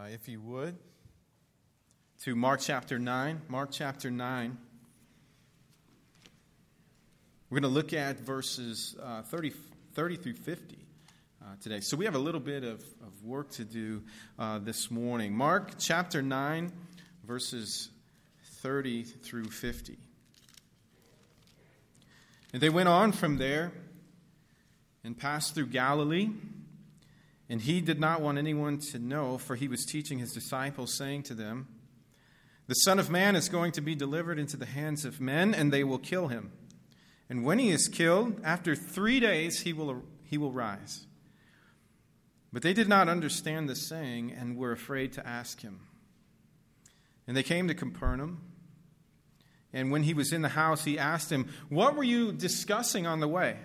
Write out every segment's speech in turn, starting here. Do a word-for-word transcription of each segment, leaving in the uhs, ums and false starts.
if you would, to Mark chapter nine. Mark chapter nine. We're going to look at verses uh, thirty, thirty through fifty uh, today. So we have a little bit of, of work to do uh, this morning. Mark chapter nine, verses thirty through fifty. And they went on from there and passed through Galilee. And he did not want anyone to know, for he was teaching his disciples, saying to them, "The Son of Man is going to be delivered into the hands of men, and they will kill him. And when he is killed, after three days he will, he will rise." But they did not understand the saying, and were afraid to ask him. And they came to Capernaum. And when he was in the house, he asked him, "What were you discussing on the way?"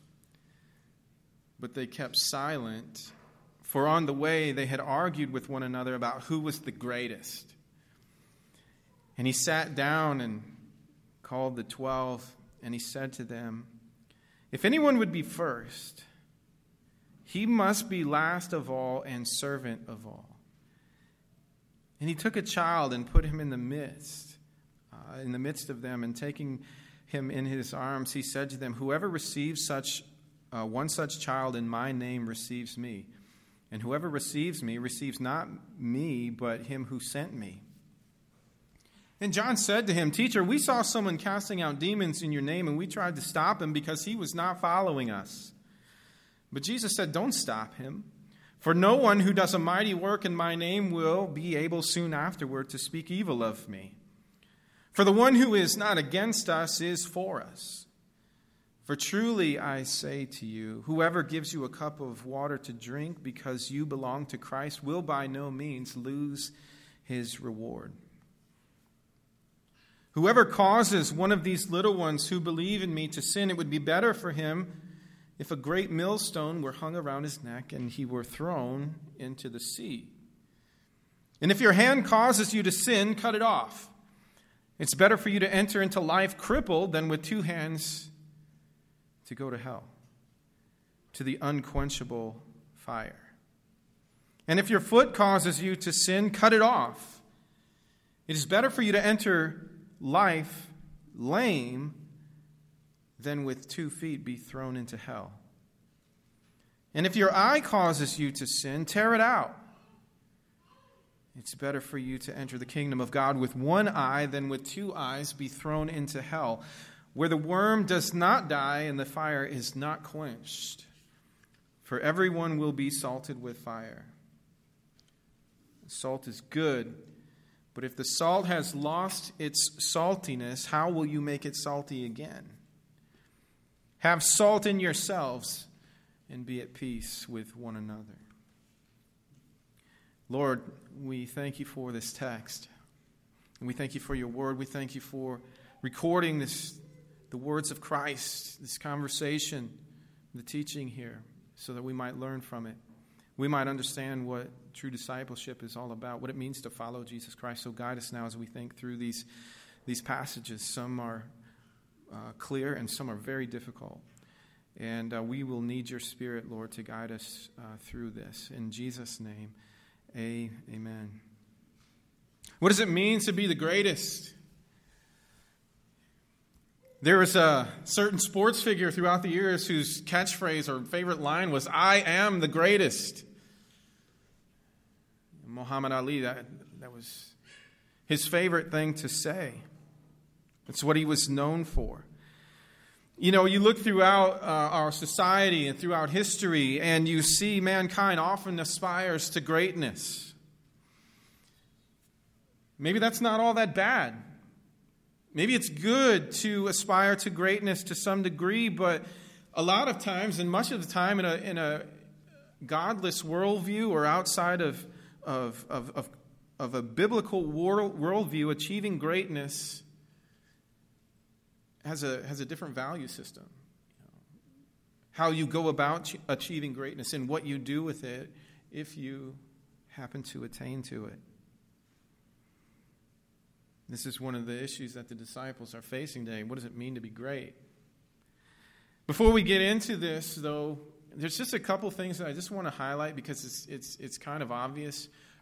But they kept silent, for on the way they had argued with one another about who was the greatest. And he sat down and called the twelve, and he said to them, "If anyone would be first, he must be last of all and servant of all." And he took a child and put him in the midst, uh, in the midst of them, and taking him in his arms, he said to them, "Whoever receives such uh, one such child in my name receives me. And whoever receives me receives not me, but him who sent me." And John said to him, "Teacher, we saw someone casting out demons in your name, and we tried to stop him because he was not following us." But Jesus said, "Don't stop him. For no one who does a mighty work in my name will be able soon afterward to speak evil of me. For the one who is not against us is for us. For truly I say to you, whoever gives you a cup of water to drink because you belong to Christ will by no means lose his reward. Whoever causes one of these little ones who believe in me to sin, it would be better for him if a great millstone were hung around his neck and he were thrown into the sea. And if your hand causes you to sin, cut it off. It's better for you to enter into life crippled than with two hands to go to hell, to the unquenchable fire. And if your foot causes you to sin, cut it off. It is better for you to enter life lame than with two feet be thrown into hell. And if your eye causes you to sin, tear it out. It's better for you to enter the kingdom of God with one eye than with two eyes be thrown into hell, where the worm does not die and the fire is not quenched. For everyone will be salted with fire. Salt is good, but if the salt has lost its saltiness, how will you make it salty again? Have salt in yourselves and be at peace with one another." Lord, we thank you for this text. And we thank you for your word. We thank you for recording this, the words of Christ, this conversation, the teaching here, so that we might learn from it. We might understand what true discipleship is all about, what it means to follow Jesus Christ. So guide us now as we think through these, these passages. Some are uh, clear and some are very difficult. And uh, we will need your Spirit, Lord, to guide us uh, through this. In Jesus' name, amen. What does it mean to be the greatest? There was a certain sports figure throughout the years whose catchphrase or favorite line was, "I am the greatest." Muhammad Ali, that, that was his favorite thing to say. It's what he was known for. You know, you look throughout uh, our society and throughout history, and you see mankind often aspires to greatness. Maybe that's not all that bad. Maybe it's good to aspire to greatness to some degree, but a lot of times, and much of the time, in a in a godless worldview or outside of of of of, of a biblical world, worldview, achieving greatness has a has a different value system. You know, how you go about achieving greatness and what you do with it if you happen to attain to it. This is one of the issues that the disciples are facing today. What does it mean to be great? Before we get into this, though, there's just a couple things that I just want to highlight because it's it's it's kind of obvious.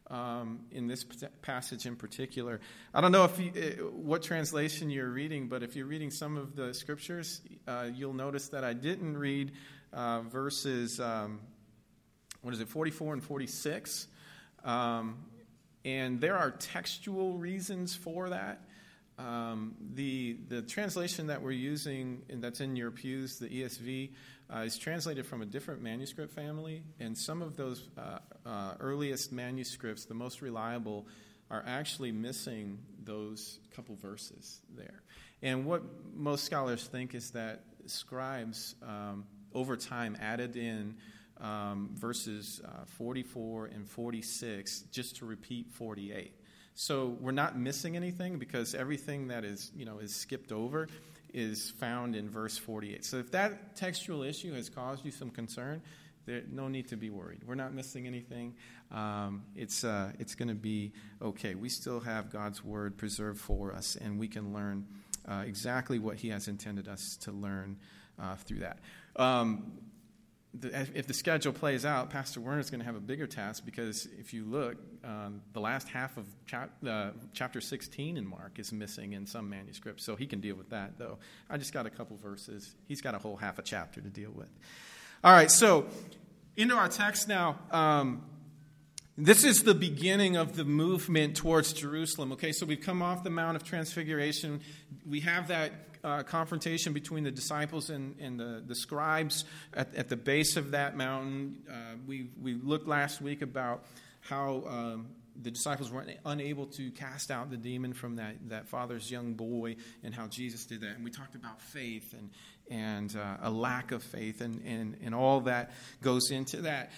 um, in this passage in particular. I don't know if you, what translation you're reading, but if you're reading some of the scriptures, uh, you'll notice that I didn't read uh, verses, um, what is it, forty-four and forty-six. Um, and there are textual reasons for that. Um, the the translation that we're using, and that's in your pews, the E S V, uh, is translated from a different manuscript family, and some of those uh, uh, earliest manuscripts, the most reliable, are actually missing those couple verses there. And what most scholars think is that scribes, um, over time, added in um, verses uh, forty-four and forty-six just to repeat forty-eight. So we're not missing anything because everything that is, you know, is skipped over is found in verse forty-eight. So if that textual issue has caused you some concern, there no need to be worried. We're not missing anything. Um, it's uh, it's going to be okay. We still have God's word preserved for us, and we can learn uh, exactly what He has intended us to learn uh, through that. Um, The, if the schedule plays out, Pastor Werner is going to have a bigger task because if you look, um, the last half of chap, uh, chapter sixteen in Mark is missing in some manuscripts, so he can deal with that, though. I just got a couple verses. He's got a whole half a chapter to deal with. All right, so into our text now. Um, this is the beginning of the movement towards Jerusalem. Okay, so we've come off the Mount of Transfiguration. We have that Uh, confrontation between the disciples and, and the, the scribes at, at the base of that mountain. Uh, we we looked last week about how um, the disciples were unable to cast out the demon from that, that father's young boy, and how Jesus did that. And we talked about faith and and uh, a lack of faith, and, and, and all that goes into that.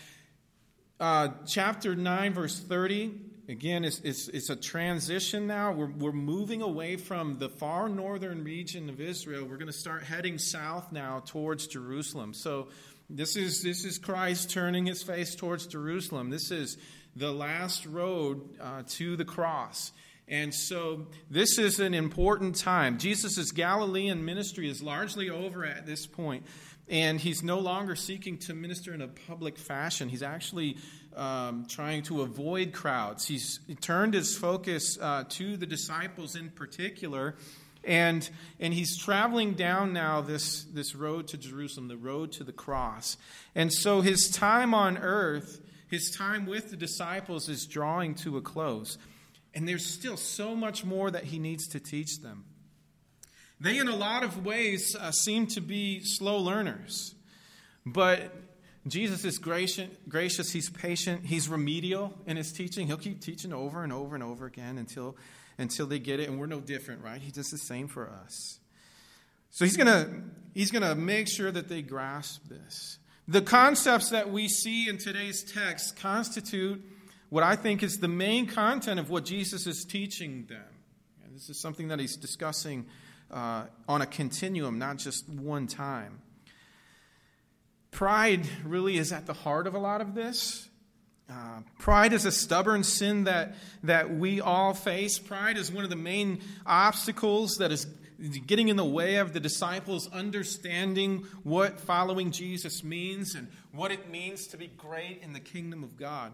Uh, chapter nine, verse thirty. Again, it's, it's, it's a transition now. We're, we're moving away from the far northern region of Israel. We're going to start heading south now towards Jerusalem. So this is this is Christ turning his face towards Jerusalem. This is the last road uh, to the cross. And so this is an important time. Jesus' Galilean ministry is largely over at this point. And he's no longer seeking to minister in a public fashion. He's actually um, trying to avoid crowds. He's he turned his focus uh, to the disciples in particular. And and he's traveling down now this, this road to Jerusalem, the road to the cross. And so his time on earth, his time with the disciples is drawing to a close. And there's still so much more that he needs to teach them. They, in a lot of ways, uh, seem to be slow learners. But Jesus is gracious, gracious, he's patient, he's remedial in his teaching. He'll keep teaching over and over and over again until, until they get it. And we're no different, right? He does the same for us. So he's going to he's gonna make sure that they grasp this. The concepts that we see in today's text constitute what I think is the main content of what Jesus is teaching them. And this is something that he's discussing Uh, on a continuum, not just one time. Pride really is at the heart of a lot of this. Uh, pride is a stubborn sin that, that we all face. Pride is one of the main obstacles that is getting in the way of the disciples understanding what following Jesus means and what it means to be great in the kingdom of God.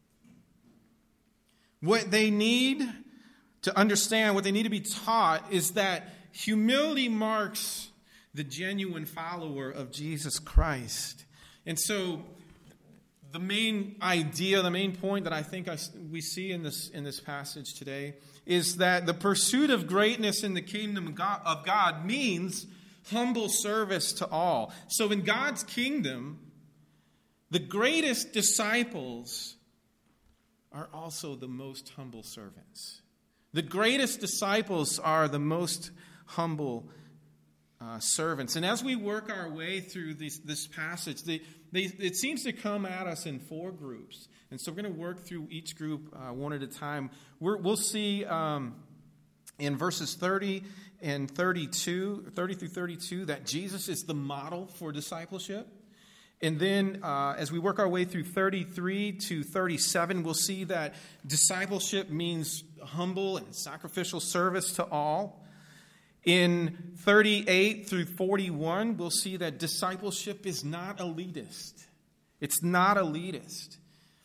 What they need to understand, what they need to be taught, is that humility marks the genuine follower of Jesus Christ. And so the main idea, the main point that I think I, we see in this, in this passage today is that the pursuit of greatness in the kingdom of God, of God means humble service to all. So in God's kingdom, the greatest disciples are also the most humble servants. The greatest disciples are the most humble uh, servants. And as we work our way through this, this passage, they, they, it seems to come at us in four groups. And so we're going to work through each group uh, one at a time. We're, we'll see um, in verses thirty and thirty-two, thirty through thirty-two, that Jesus is the model for discipleship. And then uh, as we work our way through thirty-three to thirty-seven, we'll see that discipleship means humble and sacrificial service to all. In thirty-eight through forty-one, we'll see that discipleship is not elitist. It's not elitist.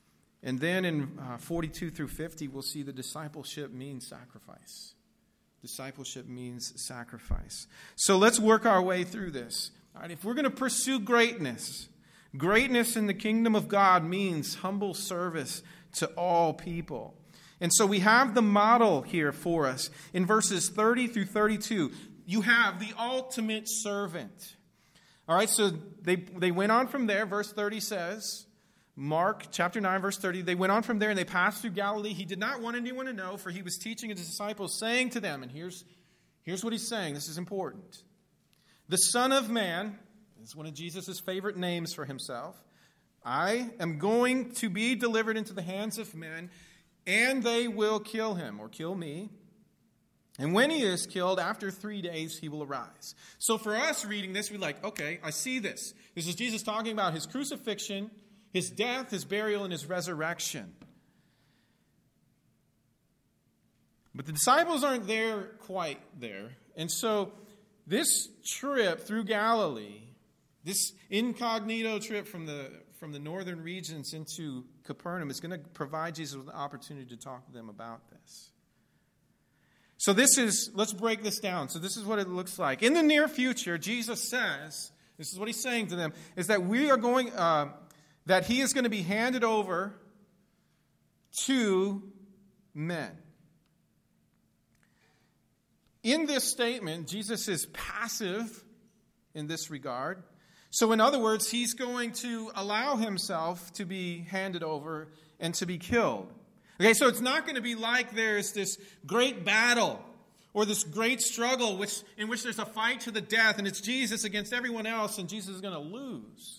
And then in uh, forty-two through fifty, we'll see the discipleship means sacrifice. Discipleship means sacrifice. So let's work our way through this. All right, if we're going to pursue greatness, greatness in the kingdom of God means humble service to all people. And so we have the model here for us. In verses thirty through thirty-two, you have the ultimate servant. All right, so they, they went on from there. Verse thirty says, Mark chapter nine, verse thirty, they went on from there and they passed through Galilee. He did not want anyone to know, for he was teaching his disciples, saying to them, and here's, here's what he's saying. This is important. The Son of Man, this is one of Jesus' favorite names for himself. I am going to be delivered into the hands of men, and they will kill him, or kill me. And when he is killed, after three days, he will arise. So for us reading this, we're like, okay, I see this. This is Jesus talking about his crucifixion, his death, his burial, and his resurrection. But the disciples aren't there quite there. And so this trip through Galilee, this incognito trip from the, from the northern regions into Capernaum is going to provide Jesus with an opportunity to talk to them about this. So this is, let's break this down. So this is what it looks like. In the near future, Jesus says, this is what he's saying to them, is that we are going... Uh, that he is going to be handed over to men. In this statement, Jesus is passive in this regard. So in other words, he's going to allow himself to be handed over and to be killed. Okay, so it's not going to be like there's this great battle or this great struggle which, in which there's a fight to the death and it's Jesus against everyone else and Jesus is going to lose.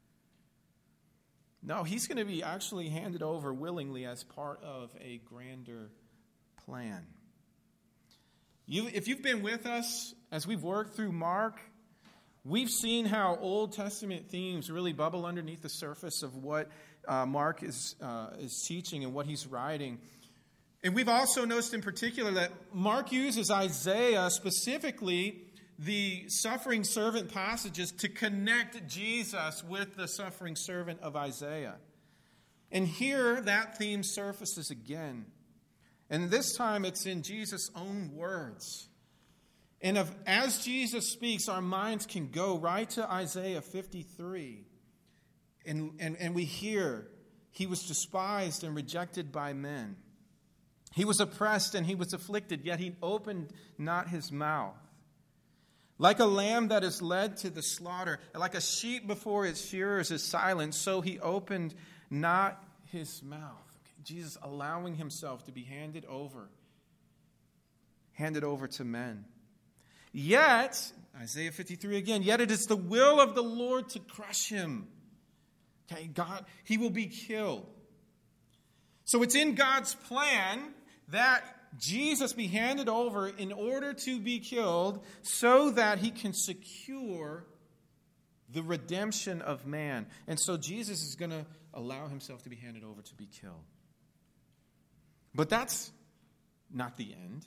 No, he's going to be actually handed over willingly as part of a grander plan. You, if you've been with us as we've worked through Mark, we've seen how Old Testament themes really bubble underneath the surface of what uh, Mark is, uh, is teaching and what he's writing. And we've also noticed in particular that Mark uses Isaiah, specifically the suffering servant passages, to connect Jesus with the suffering servant of Isaiah. And here that theme surfaces again. And this time it's in Jesus' own words. And if, as Jesus speaks, our minds can go right to Isaiah fifty-three. And, and, and we hear, he was despised and rejected by men. He was oppressed and he was afflicted, yet he opened not his mouth. Like a lamb that is led to the slaughter, like a sheep before its shearers is silent, so he opened not his mouth. Okay, Jesus allowing himself to be handed over, handed over to men. Yet, Isaiah fifty-three again, yet it is the will of the Lord to crush him. Okay, God, he will be killed. So it's in God's plan that Jesus be handed over in order to be killed so that he can secure the redemption of man. And so Jesus is going to allow himself to be handed over to be killed. But that's not the end.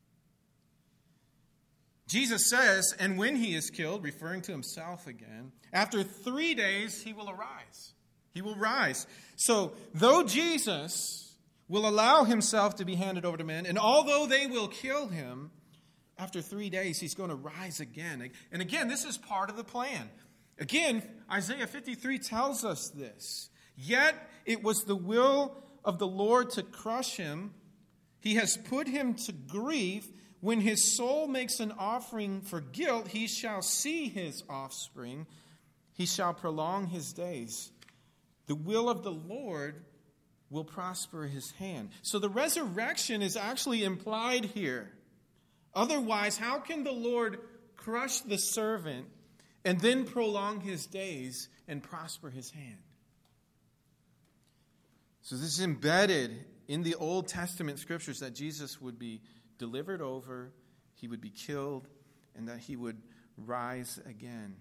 Jesus says, and when he is killed, referring to himself again, after three days he will arise. He will rise. So though Jesus will allow himself to be handed over to men, and although they will kill him, after three days he's going to rise again. And again, this is part of the plan. Again, Isaiah fifty-three tells us this. Yet it was the will of the Lord to crush him. He has put him to grief. When his soul makes an offering for guilt, he shall see his offspring. He shall prolong his days. The will of the Lord will prosper his hand. So the resurrection is actually implied here. Otherwise, how can the Lord crush the servant and then prolong his days and prosper his hand? So this is embedded in the Old Testament scriptures that Jesus would be delivered over, he would be killed, and that he would rise again.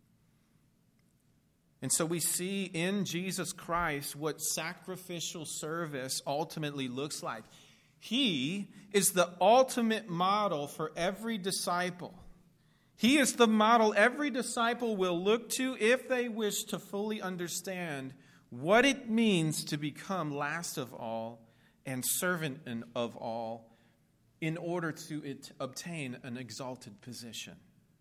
And so we see in Jesus Christ what sacrificial service ultimately looks like. He is the ultimate model for every disciple. He is the model every disciple will look to if they wish to fully understand what it means to become last of all and servant of all in order to it, obtain an exalted position.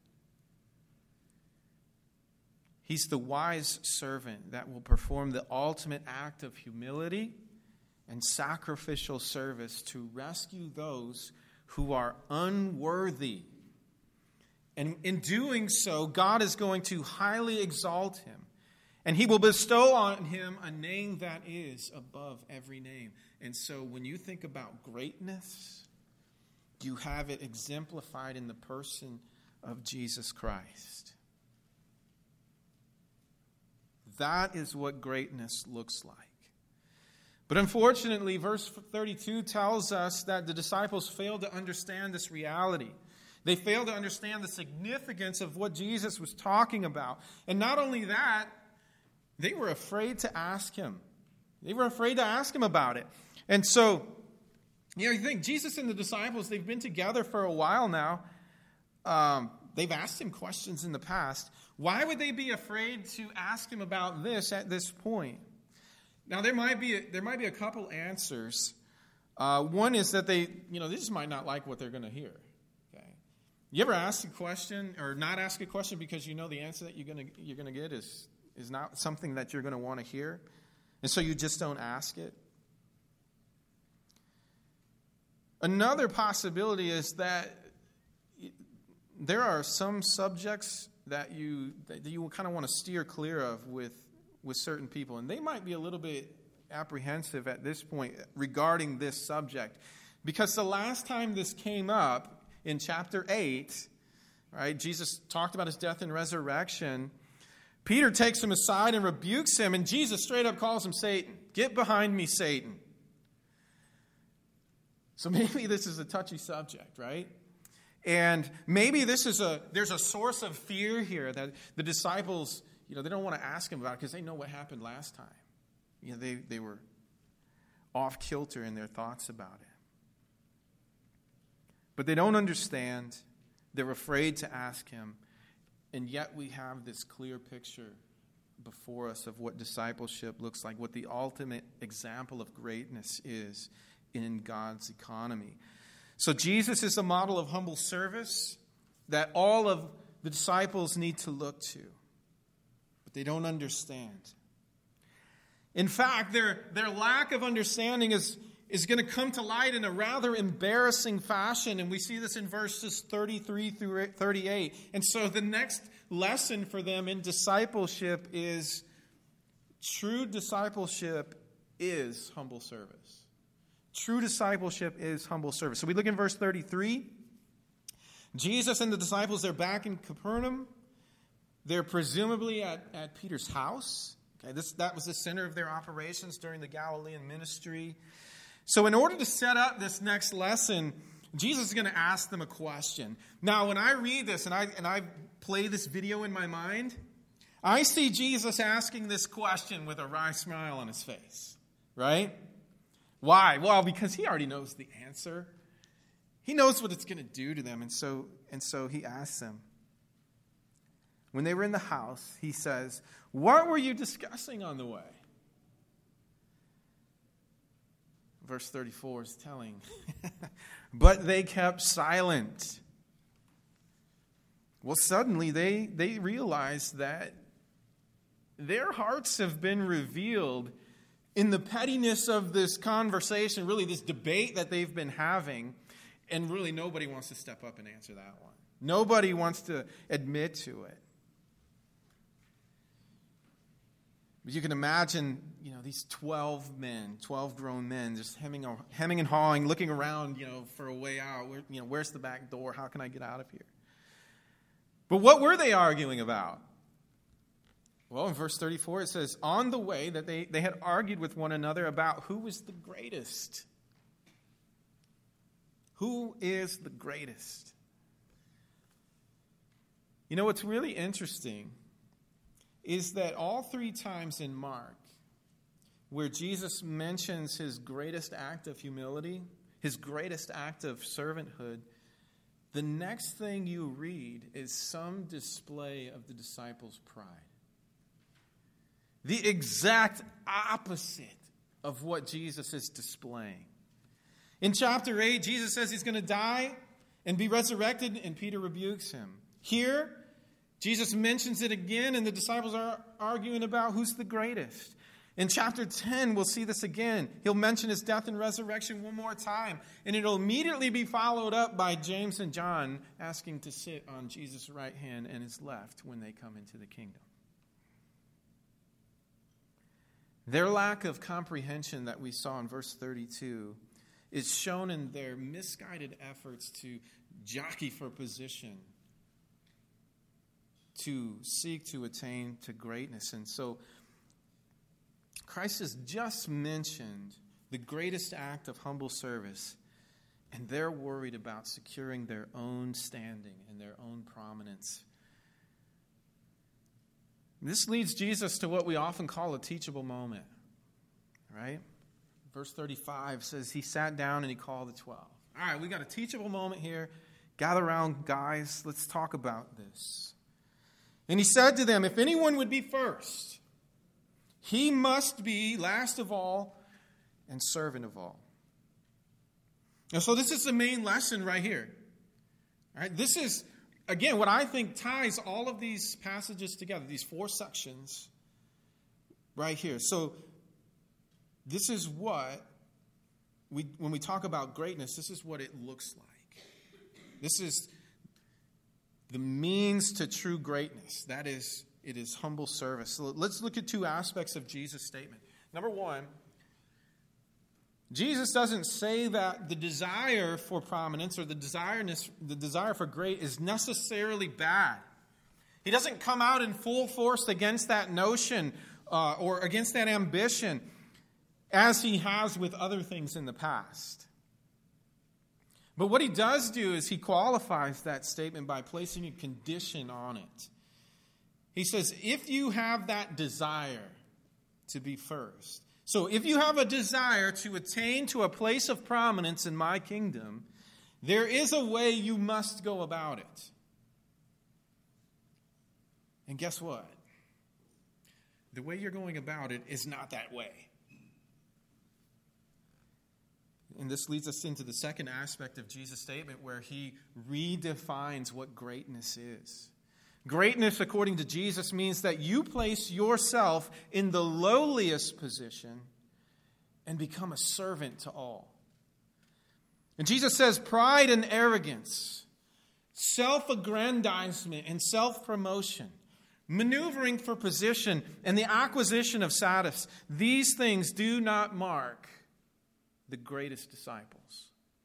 He's the wise servant that will perform the ultimate act of humility and sacrificial service to rescue those who are unworthy. And in doing so, God is going to highly exalt him. And he will bestow on him a name that is above every name. And so when you think about greatness, you have it exemplified in the person of Jesus Christ. That is what greatness looks like. But unfortunately, verse thirty-two tells us that the disciples failed to understand this reality. They failed to understand the significance of what Jesus was talking about. And not only that, they were afraid to ask him. They were afraid to ask him about it. And so, you know, you think Jesus and the disciples, they've been together for a while now. Um, they've asked him questions in the past. Why would they be afraid to ask him about this at this point? Now, there might be a, there might be a couple answers. Uh, one is that they, you know, they just might not like what they're going to hear. Okay, you ever ask a question or not ask a question because you know the answer that you're going to you're going to get is is not something that you're going to want to hear, and so you just don't ask it? Another possibility is that there are some subjects that you that you kind of want to steer clear of with with certain people, and they might be a little bit apprehensive at this point regarding this subject, because the last time this came up in chapter eight, right, Jesus talked about his death and resurrection. Peter takes him aside and rebukes him, and Jesus straight up calls him Satan. Get behind me, Satan. So maybe this is a touchy subject, right? And maybe this is a there's a source of fear here that the disciples, you know, they don't want to ask him about it because they know what happened last time. You know, they, they were off kilter in their thoughts about it. But they don't understand. They're afraid to ask him. And yet we have this clear picture before us of what discipleship looks like, what the ultimate example of greatness is in God's economy. So Jesus is a model of humble service that all of the disciples need to look to. But they don't understand. In fact, their, their lack of understanding is, is going to come to light in a rather embarrassing fashion. And we see this in verses thirty-three through thirty-eight. And so the next lesson for them in discipleship is true discipleship is humble service. True discipleship is humble service. So we look in verse thirty-three. Jesus and the disciples, they're back in Capernaum. They're presumably at, at Peter's house. Okay, this, that was the center of their operations during the Galilean ministry. So in order to set up this next lesson, Jesus is going to ask them a question. Now, when I read this and I and I play this video in my mind, I see Jesus asking this question with a wry smile on his face, right? Why? Well, because he already knows the answer. He knows what it's going to do to them, and so and so he asks them. When they were in the house, he says, "What were you discussing on the way?" Verse thirty-four is telling. But they kept silent. Well, suddenly they, they realized that their hearts have been revealed in the pettiness of this conversation, really this debate that they've been having, and really nobody wants to step up and answer that one. Nobody wants to admit to it. But you can imagine, you know, these twelve men, twelve grown men, just hemming, hemming and hawing, looking around, you know, for a way out. Where, you know, where's the back door? How can I get out of here? But what were they arguing about? Well, in verse thirty-four, it says, on the way that they, they had argued with one another about who was the greatest. Who is the greatest? You know, what's really interesting is that all three times in Mark, where Jesus mentions his greatest act of humility, his greatest act of servanthood, the next thing you read is some display of the disciples' pride. The exact opposite of what Jesus is displaying. In chapter eight, Jesus says he's going to die and be resurrected, and Peter rebukes him. Here, Jesus mentions it again, and the disciples are arguing about who's the greatest. In chapter ten, we'll see this again. He'll mention his death and resurrection one more time, and it'll immediately be followed up by James and John asking to sit on Jesus' right hand and his left when they come into the kingdom. Their lack of comprehension that we saw in verse thirty-two is shown in their misguided efforts to jockey for position, to seek to attain to greatness. And so Christ has just mentioned the greatest act of humble service, and they're worried about securing their own standing and their own prominence. This leads Jesus to what we often call a teachable moment, right? Verse thirty-five says he sat down and he called the twelve. All right, we got a teachable moment here. Gather around, guys. Let's talk about this. And he said to them, if anyone would be first, he must be last of all and servant of all. And so this is the main lesson right here. All right, this is, again, what I think ties all of these passages together, these four sections right here. So this is what, we when we talk about greatness, this is what it looks like. This is the means to true greatness. That is, it is humble service. So let's look at two aspects of Jesus' statement. Number one, Jesus doesn't say that the desire for prominence or the desire, the desire for great is necessarily bad. He doesn't come out in full force against that notion uh, or against that ambition as he has with other things in the past. But what he does do is he qualifies that statement by placing a condition on it. He says, if you have that desire to be first, so if you have a desire to attain to a place of prominence in my kingdom, there is a way you must go about it. And guess what? The way you're going about it is not that way. And this leads us into the second aspect of Jesus' statement where he redefines what greatness is. Greatness, according to Jesus, means that you place yourself in the lowliest position and become a servant to all. And Jesus says pride and arrogance, self-aggrandizement and self-promotion, maneuvering for position, and the acquisition of status, these things do not mark the greatest disciples.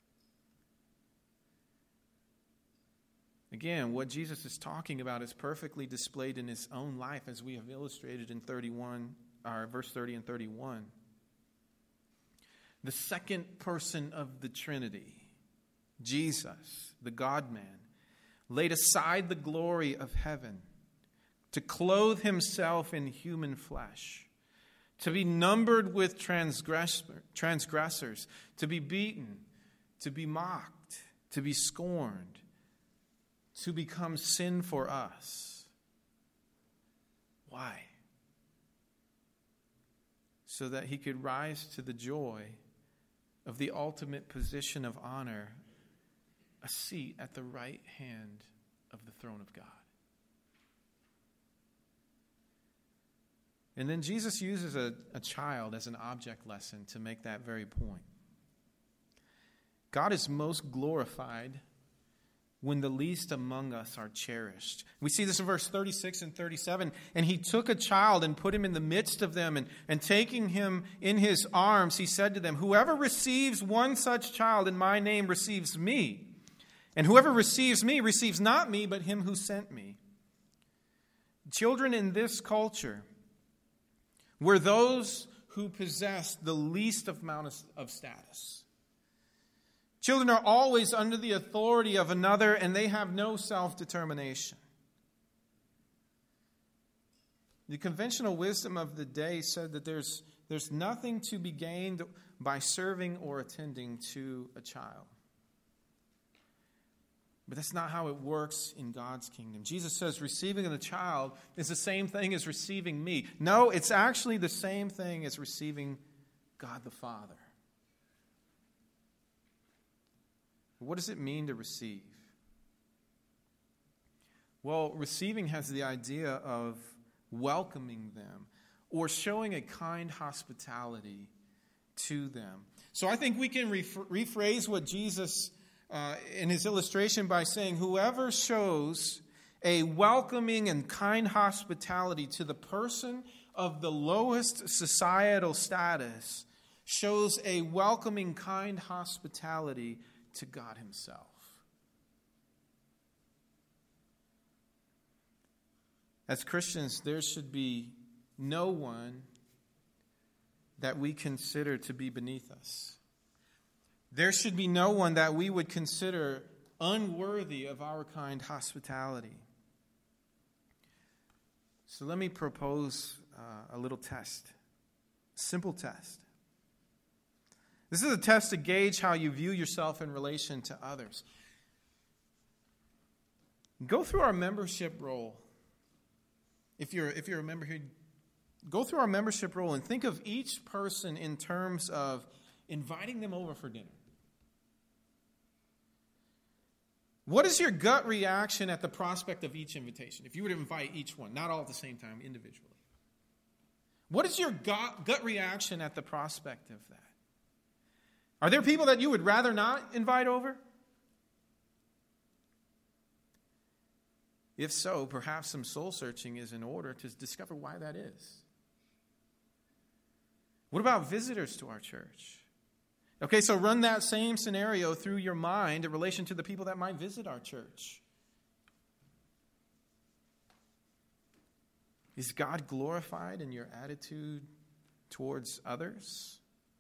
Again, what Jesus is talking about is perfectly displayed in his own life, as we have illustrated in thirty-one, or verse thirty and thirty-one. The second person of the Trinity, Jesus, the God-man, laid aside the glory of heaven to clothe himself in human flesh, to be numbered with transgress- transgressors, to be beaten, to be mocked, to be scorned, to become sin for us. Why? So that he could rise to the joy of the ultimate position of honor, a seat at the right hand of the throne of God. And then Jesus uses a, a child as an object lesson to make that very point. God is most glorified when the least among us are cherished. We see this in verse thirty-six and thirty-seven. And he took a child and put him in the midst of them, and, and taking him in his arms, he said to them, whoever receives one such child in my name receives me. And whoever receives me receives not me, but him who sent me. Children in this culture were those who possessed the least amount of status. Children are always under the authority of another, and they have no self-determination. The conventional wisdom of the day said that there's, there's nothing to be gained by serving or attending to a child. But that's not how it works in God's kingdom. Jesus says receiving the child is the same thing as receiving me. No, it's actually the same thing as receiving God the Father. What does it mean to receive? Well, receiving has the idea of welcoming them or showing a kind hospitality to them. So I think we can rephr- rephrase what Jesus uh, in his illustration by saying, whoever shows a welcoming and kind hospitality to the person of the lowest societal status shows a welcoming, kind hospitality to God himself. As Christians, there should be no one that we consider to be beneath us. There should be no one that we would consider unworthy of our kind hospitality. So let me propose uh, a little test. Simple test. This is a test to gauge how you view yourself in relation to others. Go through our membership roll. If you're, if you're a member here, go through our membership roll and think of each person in terms of inviting them over for dinner. What is your gut reaction at the prospect of each invitation? If you were to invite each one, not all at the same time, individually. What is your gut, gut reaction at the prospect of that? Are there people that you would rather not invite over? If so, perhaps some soul searching is in order to discover why that is. What about visitors to our church? Okay, so run that same scenario through your mind in relation to the people that might visit our church. Is God glorified in your attitude towards others?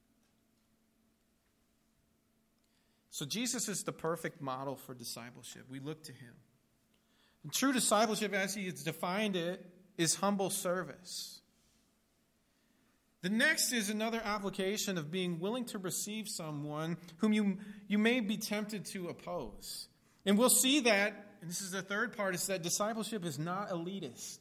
So Jesus is the perfect model for discipleship. We look to him. And true discipleship, as he has defined it, is humble service. The next is another application of being willing to receive someone whom you, you may be tempted to oppose. And we'll see that, and this is the third part, is that discipleship is not elitist.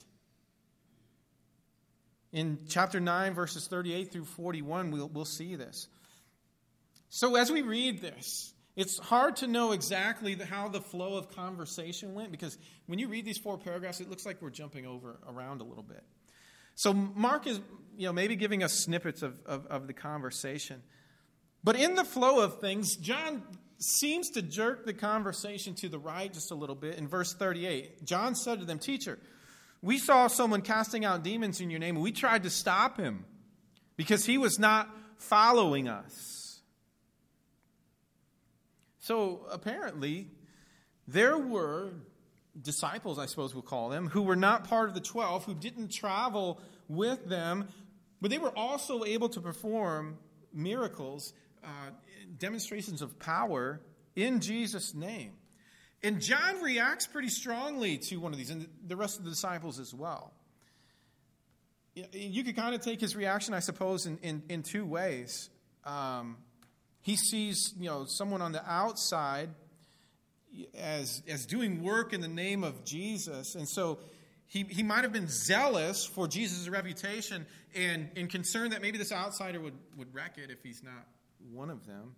In chapter nine, verses thirty-eight through forty-one, we'll, we'll see this. So as we read this, it's hard to know exactly the, how the flow of conversation went, because when you read these four paragraphs, it looks like we're jumping over around a little bit. So Mark is, you know, maybe giving us snippets of, of, of the conversation. But in the flow of things, John seems to jerk the conversation to the right just a little bit. In verse thirty-eight, John said to them, "Teacher, we saw someone casting out demons in your name, and we tried to stop him because he was not following us." So apparently, there were disciples, I suppose we'll call them, who were not part of the twelve, who didn't travel with them, but they were also able to perform miracles, uh, demonstrations of power in Jesus' name. And John reacts pretty strongly to one of these, and the rest of the disciples as well. You could kind of take his reaction, I suppose, in, in, in two ways. Um, he sees, you know, someone on the outside as as doing work in the name of Jesus. And so he, he might have been zealous for Jesus' reputation and, and concerned that maybe this outsider would, would wreck it if he's not one of them.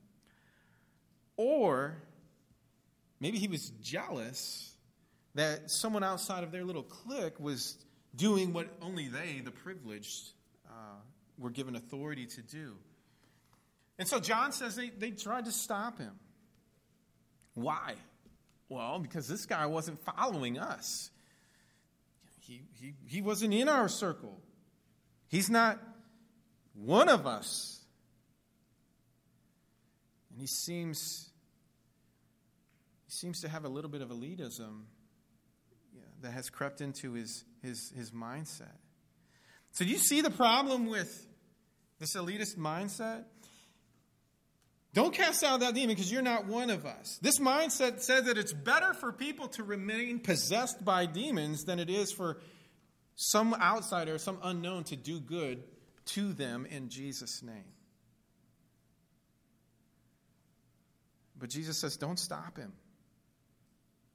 Or maybe he was jealous that someone outside of their little clique was doing what only they, the privileged, uh, were given authority to do. And so John says they, they tried to stop him. Why? Well, because this guy wasn't following us. He, he, he wasn't in our circle. He's not one of us. And he seems, he seems to have a little bit of elitism yeah, that has crept into his, his, his mindset. So do you see the problem with this elitist mindset? Don't cast out that demon because you're not one of us. This mindset says that it's better for people to remain possessed by demons than it is for some outsider, some unknown, to do good to them in Jesus' name. But Jesus says, don't stop him.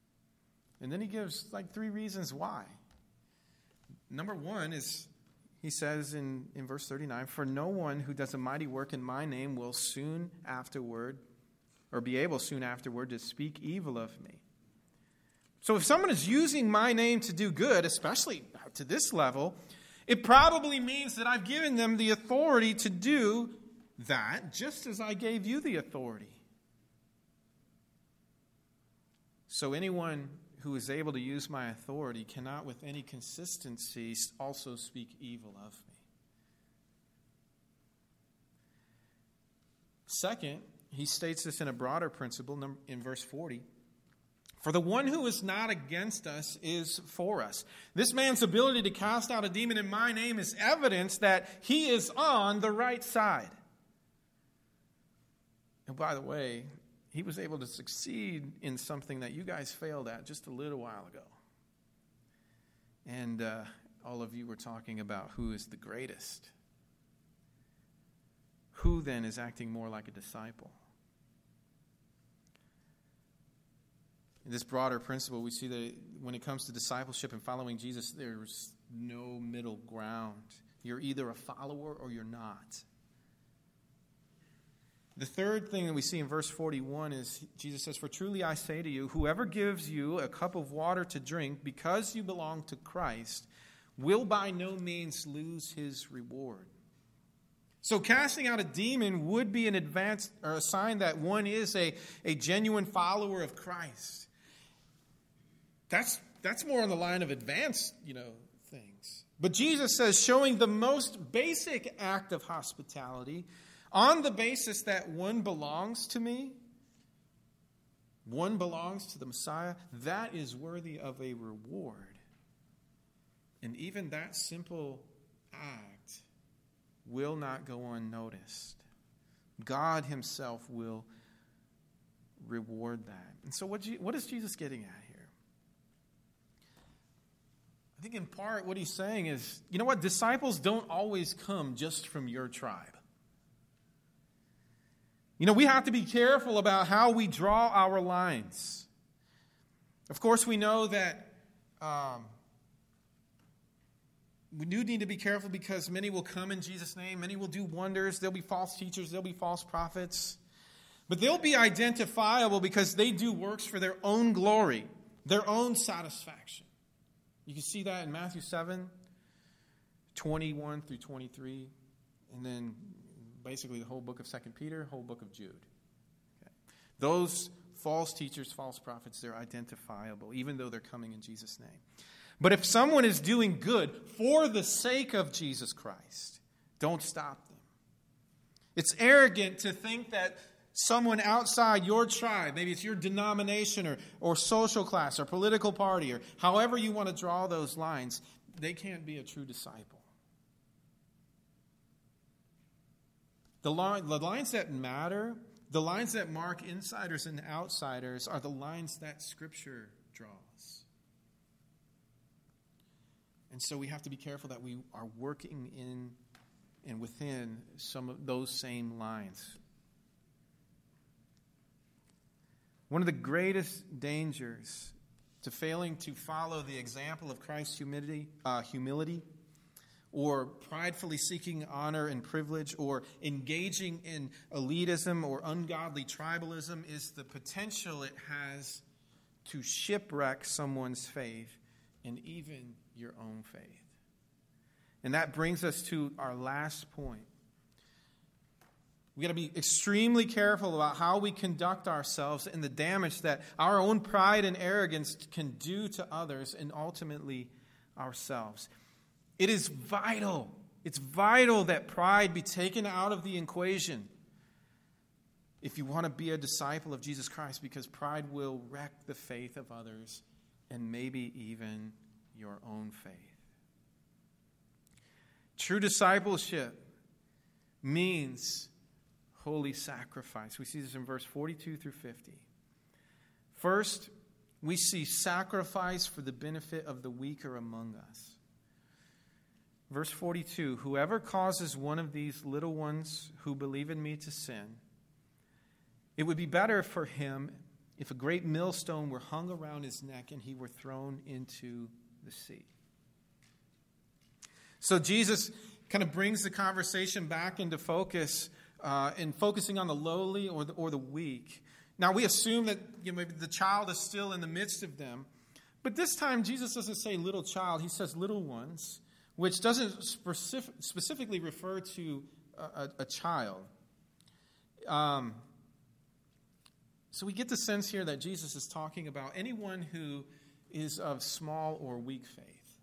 And then he gives like three reasons why. Number one is, he says in, in verse thirty-nine, for no one who does a mighty work in my name will soon afterward, or be able soon afterward to speak evil of me. So if someone is using my name to do good, especially to this level, it probably means that I've given them the authority to do that, just as I gave you the authority. So anyone who is able to use my authority cannot with any consistency also speak evil of me. Second, he states this in a broader principle in verse forty. For the one who is not against us is for us. This man's ability to cast out a demon in my name is evidence that he is on the right side. And by the way, he was able to succeed in something that you guys failed at just a little while ago. And uh, all of you were talking about who is the greatest. Who then is acting more like a disciple? In this broader principle, we see that when it comes to discipleship and following Jesus, there's no middle ground. You're either a follower or you're not. The third thing that we see in verse forty-one is Jesus says, for truly I say to you, whoever gives you a cup of water to drink because you belong to Christ will by no means lose his reward. So casting out a demon would be an advance or a sign that one is a, a genuine follower of Christ. That's that's more on the line of advanced, you know, things. But Jesus says, showing the most basic act of hospitality on the basis that one belongs to me, one belongs to the Messiah, that is worthy of a reward. And even that simple act will not go unnoticed. God himself will reward that. And so what, what is Jesus getting at here? I think in part what he's saying is, you know what? Disciples don't always come just from your tribe. You know, we have to be careful about how we draw our lines. Of course, we know that um, we do need to be careful because many will come in Jesus' name. Many will do wonders. There'll be false teachers. There'll be false prophets. But they'll be identifiable because they do works for their own glory, their own satisfaction. You can see that in Matthew seven, twenty-one through twenty-three, and then basically the whole book of Second Peter, whole book of Jude. Okay. Those false teachers, false prophets, they're identifiable, even though they're coming in Jesus' name. But if someone is doing good for the sake of Jesus Christ, don't stop them. It's arrogant to think that someone outside your tribe, maybe it's your denomination or, or social class or political party or however you want to draw those lines, they can't be a true disciple. The, line, the lines that matter, the lines that mark insiders and outsiders are the lines that Scripture draws. And so we have to be careful that we are working in and within some of those same lines. One of the greatest dangers to failing to follow the example of Christ's humility, uh, humility or pridefully seeking honor and privilege, or engaging in elitism or ungodly tribalism is the potential it has to shipwreck someone's faith and even your own faith. And that brings us to our last point. We've got to be extremely careful about how we conduct ourselves and the damage that our own pride and arrogance can do to others and ultimately ourselves. It is vital, it's vital that pride be taken out of the equation if you want to be a disciple of Jesus Christ, because pride will wreck the faith of others and maybe even your own faith. True discipleship means holy sacrifice. We see this in verse forty-two through fifty. First, we see sacrifice for the benefit of the weaker among us. Verse forty-two, whoever causes one of these little ones who believe in me to sin, it would be better for him if a great millstone were hung around his neck and he were thrown into the sea. So Jesus kind of brings the conversation back into focus uh, in focusing on the lowly or the, or the weak. Now, we assume that you know, maybe the child is still in the midst of them. But this time, Jesus doesn't say little child. He says little ones, which doesn't specific, specifically refer to a, a, a child. Um, so we get the sense here that Jesus is talking about anyone who is of small or weak faith.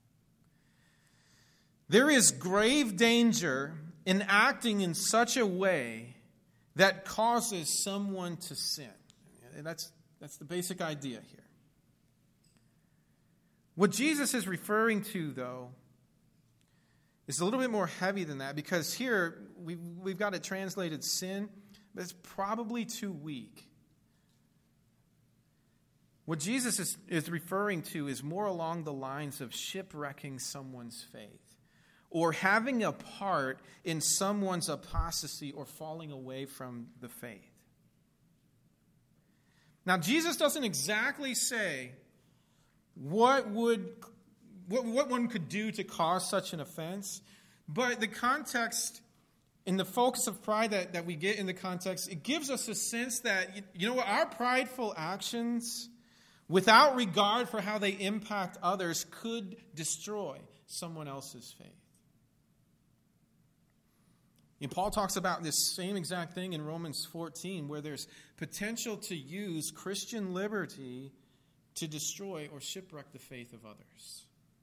There is grave danger in acting in such a way that causes someone to sin. And that's, that's the basic idea here. What Jesus is referring to, though, is a little bit more heavy than that, because here we've, we've got it translated sin, but it's probably too weak. What Jesus is, is referring to is more along the lines of shipwrecking someone's faith, or having a part in someone's apostasy or falling away from the faith. Now, Jesus doesn't exactly say what would what, what one could do to cause such an offense, but the context in the focus of pride that, that we get in the context, it gives us a sense that, you know what, our prideful actions, without regard for how they impact others, could destroy someone else's faith. And Paul talks about this same exact thing in Romans fourteen, where there's potential to use Christian liberty to destroy or shipwreck the faith of others.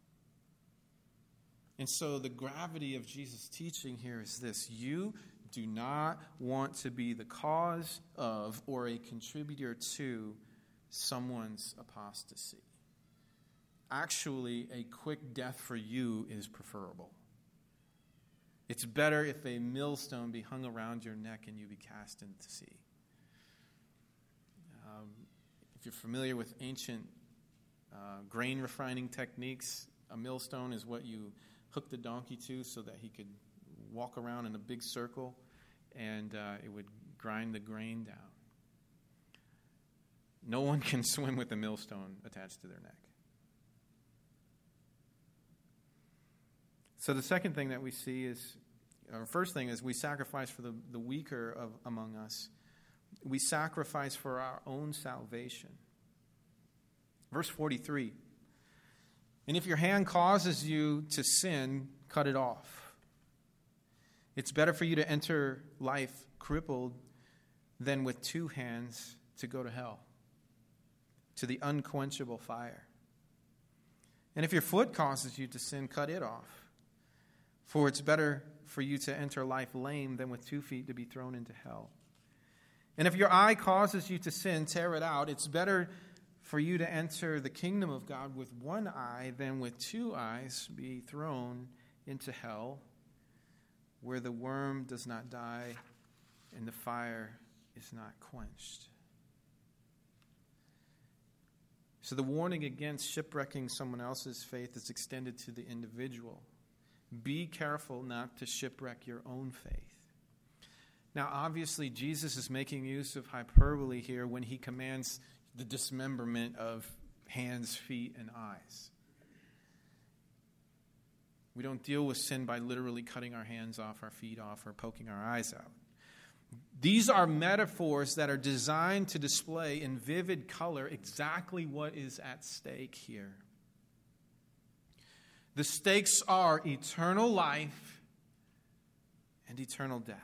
And so the gravity of Jesus' teaching here is this: you do not want to be the cause of or a contributor to someone's apostasy. Actually, a quick death for you is preferable. It's better if a millstone be hung around your neck and you be cast into the sea. Um, if you're familiar with ancient uh, grain refining techniques, a millstone is what you hook the donkey to so that he could walk around in a big circle, and uh, it would grind the grain down. No one can swim with a millstone attached to their neck. So the second thing that we see is, or first thing is, we sacrifice for the, the weaker of among us. We sacrifice for our own salvation. Verse forty-three. And if your hand causes you to sin, cut it off. It's better for you to enter life crippled than with two hands to go to hell, to the unquenchable fire. And if your foot causes you to sin, cut it off. For it's better for you to enter life lame than with two feet to be thrown into hell. And if your eye causes you to sin, tear it out. It's better for you to enter the kingdom of God with one eye than with two eyes be thrown into hell, where the worm does not die and the fire is not quenched. So the warning against shipwrecking someone else's faith is extended to the individual. Be careful not to shipwreck your own faith. Now, obviously, Jesus is making use of hyperbole here when he commands the dismemberment of hands, feet, and eyes. We don't deal with sin by literally cutting our hands off, our feet off, or poking our eyes out. These are metaphors that are designed to display in vivid color exactly what is at stake here. The stakes are eternal life and eternal death.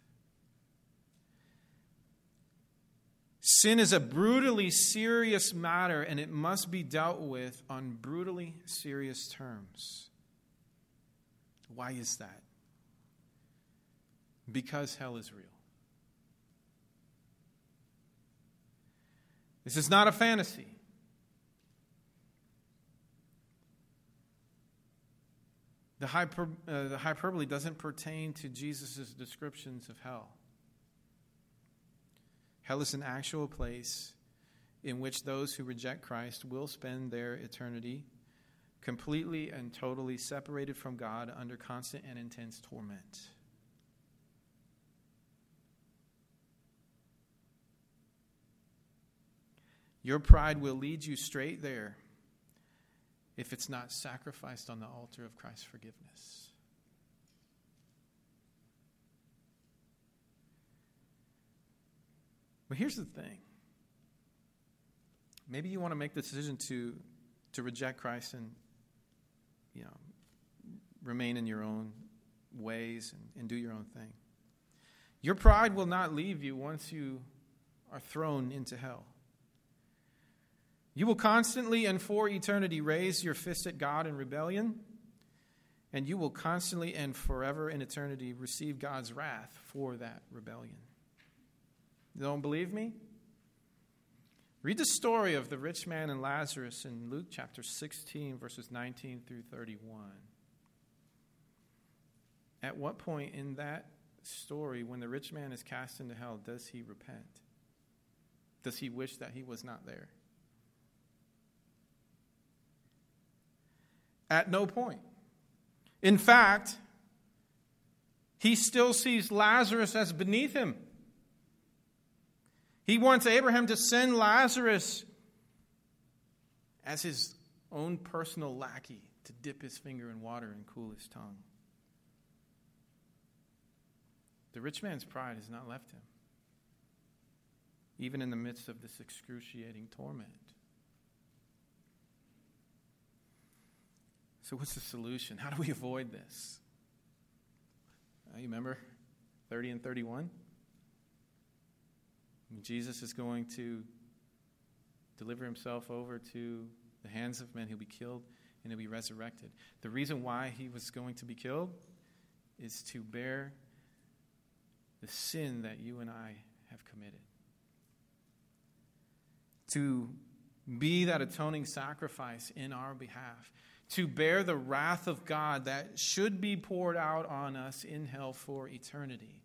Sin is a brutally serious matter, and it must be dealt with on brutally serious terms. Why is that? Because hell is real. This is not a fantasy. The, hyper, uh, the hyperbole doesn't pertain to Jesus' descriptions of hell. Hell is an actual place in which those who reject Christ will spend their eternity completely and totally separated from God under constant and intense torment. Your pride will lead you straight there if it's not sacrificed on the altar of Christ's forgiveness. But here's the thing. Maybe you want to make the decision to, to reject Christ and, you know, remain in your own ways and, and do your own thing. Your pride will not leave you once you are thrown into hell. You will constantly and for eternity raise your fist at God in rebellion, and you will constantly and forever in eternity receive God's wrath for that rebellion. You don't believe me? Read the story of the rich man and Lazarus in Luke chapter sixteen, verses nineteen through thirty-one. At what point in that story, when the rich man is cast into hell, does he repent? Does he wish that he was not there? At no point. In fact, he still sees Lazarus as beneath him. He wants Abraham to send Lazarus as his own personal lackey to dip his finger in water and cool his tongue. The rich man's pride has not left him, even in the midst of this excruciating torment. So what's the solution? How do we avoid this? Uh, you remember thirty and thirty-one? Jesus is going to deliver himself over to the hands of men. He'll be killed and he'll be resurrected. The reason why he was going to be killed is to bear the sin that you and I have committed. To be that atoning sacrifice in our behalf. To bear the wrath of God that should be poured out on us in hell for eternity.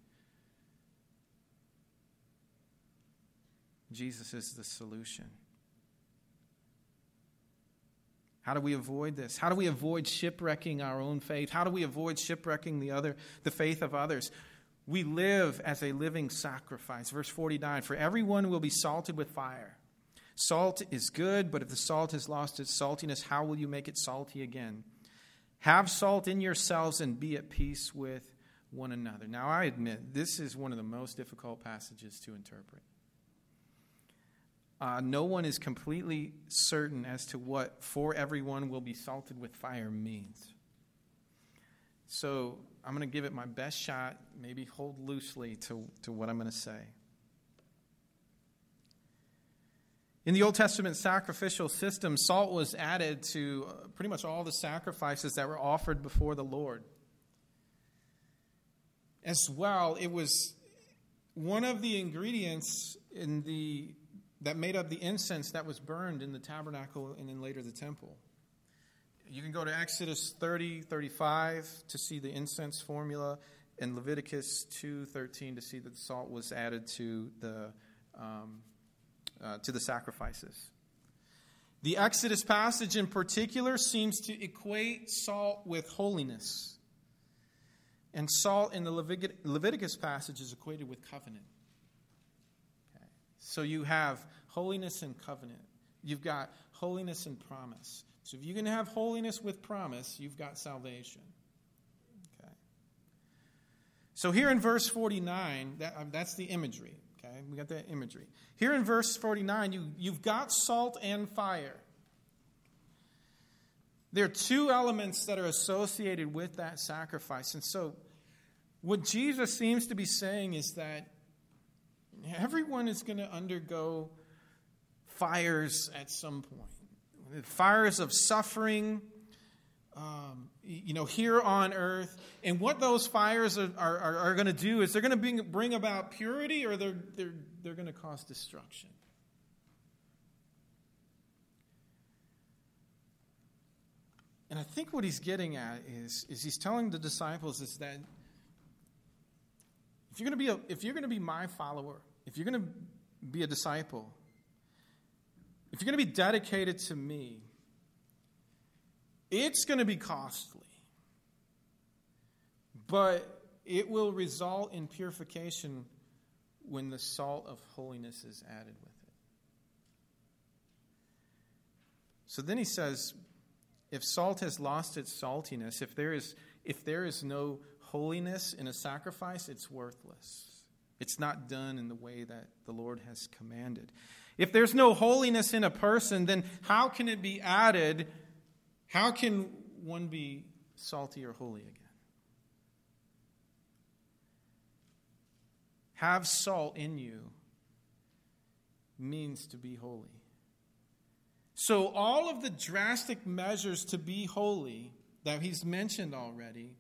Jesus is the solution. How do we avoid this? How do we avoid shipwrecking our own faith? How do we avoid shipwrecking the other, the faith of others? We live as a living sacrifice. Verse forty-nine, for everyone will be salted with fire. Salt is good, but if the salt has lost its saltiness, how will you make it salty again? Have salt in yourselves and be at peace with one another. Now, I admit, this is one of the most difficult passages to interpret. Uh, no one is completely certain as to what for everyone will be salted with fire means. So I'm going to give it my best shot, maybe hold loosely to, to what I'm going to say. In the Old Testament sacrificial system, salt was added to pretty much all the sacrifices that were offered before the Lord. As well, it was one of the ingredients in the that made up the incense that was burned in the tabernacle and then later the temple. You can go to Exodus thirty, thirty-five to see the incense formula, and Leviticus two, thirteen to see that salt was added to the um, uh, to the sacrifices. The Exodus passage in particular seems to equate salt with holiness. And salt in the Levit- Leviticus passage is equated with covenant. So you have holiness and covenant. You've got holiness and promise. So if you can have holiness with promise, you've got salvation. Okay. So here in verse forty-nine, that, um, that's the imagery. Okay, we got that imagery. Here in verse forty-nine, you, you've got salt and fire. There are two elements that are associated with that sacrifice. And so what Jesus seems to be saying is that everyone is going to undergo fires at some point. Fires of suffering, um, you know, here on earth. And what those fires are, are, are going to do is they're going to bring, bring about purity, or they're, they're, they're going to cause destruction. And I think what he's getting at is, is he's telling the disciples is that if you're going to be a, if you're going to be my follower, if you're going to be a disciple, if you're going to be dedicated to me, it's going to be costly. But it will result in purification when the salt of holiness is added with it. So then he says, if salt has lost its saltiness, if there is if there is no holiness in a sacrifice, it's worthless. It's not done in the way that the Lord has commanded. If there's no holiness in a person, then how can it be added? How can one be salty or holy again? Have salt in you means to be holy. So all of the drastic measures to be holy that he's mentioned already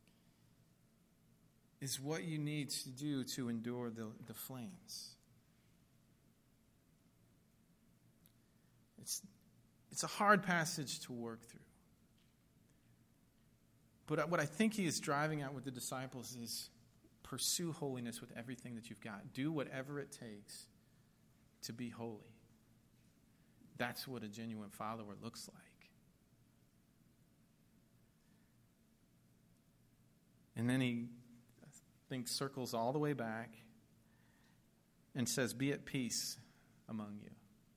is what you need to do to endure the, the flames. It's, it's a hard passage to work through. But what I think he is driving at with the disciples is pursue holiness with everything that you've got. Do whatever it takes to be holy. That's what a genuine follower looks like. And then he, I think, circles all the way back and says, be at peace among you.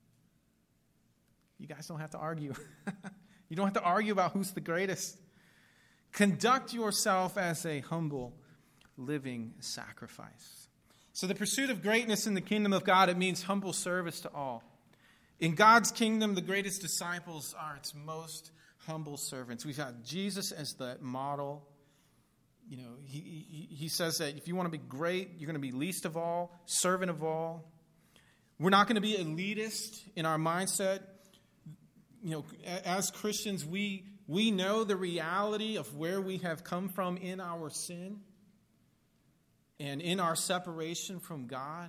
You guys don't have to argue. You don't have to argue about who's the greatest. Conduct yourself as a humble, living sacrifice. So the pursuit of greatness in the kingdom of God, it means humble service to all. In God's kingdom, the greatest disciples are its most humble servants. We've got Jesus as the model. You know, he, he, he says that if you want to be great, you're going to be least of all, servant of all. We're not going to be elitist in our mindset. You know, as Christians, we we know the reality of where we have come from in our sin and in our separation from God.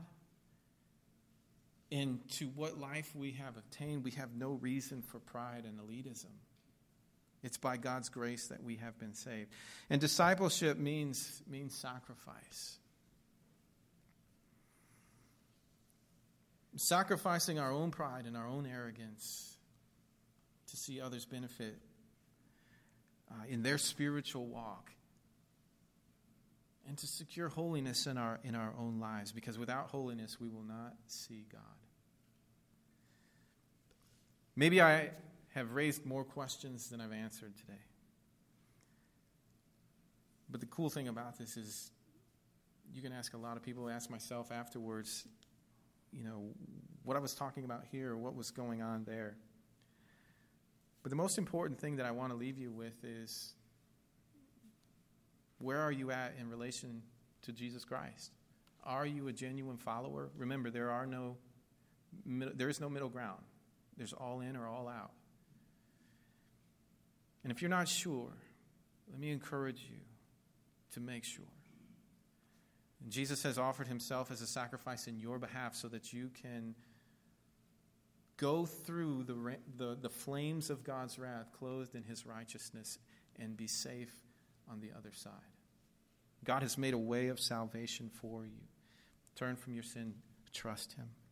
And to what life we have obtained, we have no reason for pride and elitism. It's by God's grace that we have been saved. And discipleship means, means sacrifice. Sacrificing our own pride and our own arrogance to see others benefit uh, in their spiritual walk. And to secure holiness in our, in our own lives. Because without holiness, we will not see God. Maybe I have raised more questions than I've answered today. But the cool thing about this is you can ask a lot of people, ask myself afterwards, you know, what I was talking about here, what was going on there. But the most important thing that I want to leave you with is, where are you at in relation to Jesus Christ? Are you a genuine follower? Remember, there are no, there is no middle ground. There's all in or all out. And if you're not sure, let me encourage you to make sure. And Jesus has offered himself as a sacrifice in your behalf so that you can go through the, the, the flames of God's wrath, clothed in his righteousness, and be safe on the other side. God has made a way of salvation for you. Turn from your sin, trust him.